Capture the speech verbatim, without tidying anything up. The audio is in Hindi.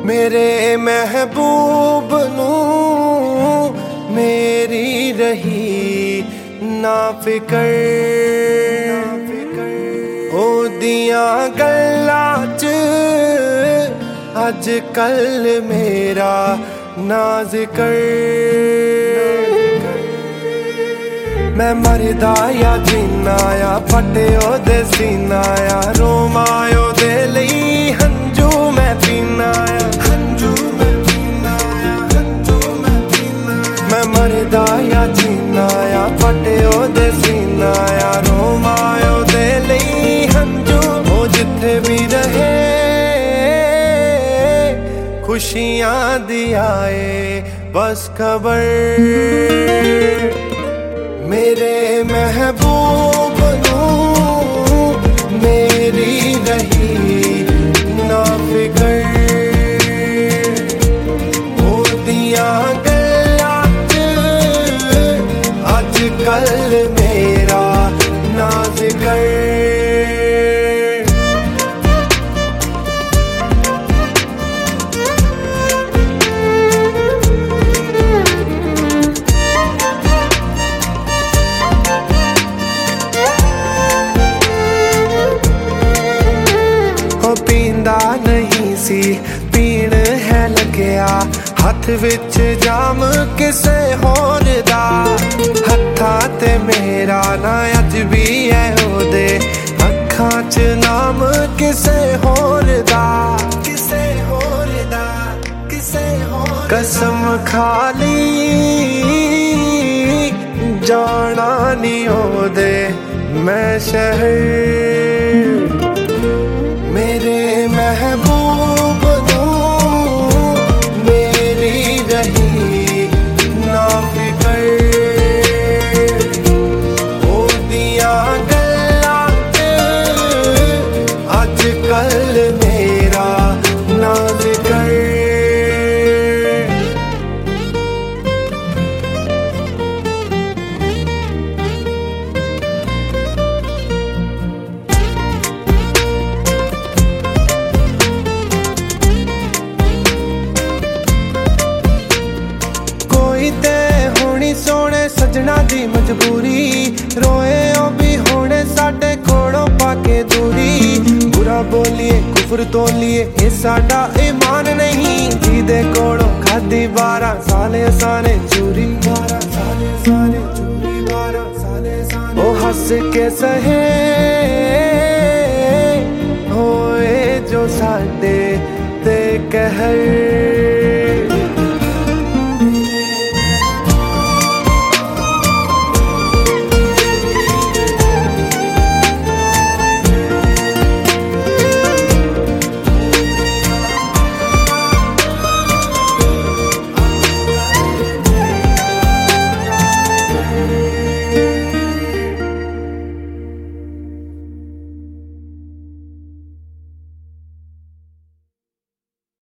मेरे महबूब नू मेरी रही ना फिकर, ओदियां गल्लां च अज कल मेरा ना जिक्र। मैं मरदा या जीना या फटे ओदे सीना या रोमा ओदे लई हंजू मैं पीना या हंजू मैं पीना या हंजू मैं पीना। मैं मरदा या जीना या फटे ओदे सीना या रोमा ओदे लई हंजू। ओ जिथे भी रहे खुशियां दी आए बस खबर। मेरे महबूब नू मेरी रही ना फिकर, ओदियां गल्लां च अज कल मेरा ना जिक्र। पींदा नहीं सी पीण है लग्या हथ विच जाम किसे होर दा। हत्थां ते मेरा ना अज भी है ओदे अखां च नाम किसे होर दा, किसे होर दा, किसे होर। कसम खाली जाना नी ओदे मैं शहर। मेरे महबूब नू मेरी रही ना फिकर, ओदियां गल्लां च अज कल मेरा ना जिक्र। सोने सजना दी मजबूरी रोए ओ भी होने साडे कोलों पाके दूरी। बुरा बोलिए कुफर तोलिए ये साडा ईमान नहीं। जिदे कोलों खादी बारह साले साने चूरी, बारह साले साने चूरी, बारह साले साने। ओ हंस के सहे होए जो साडे ते कहर।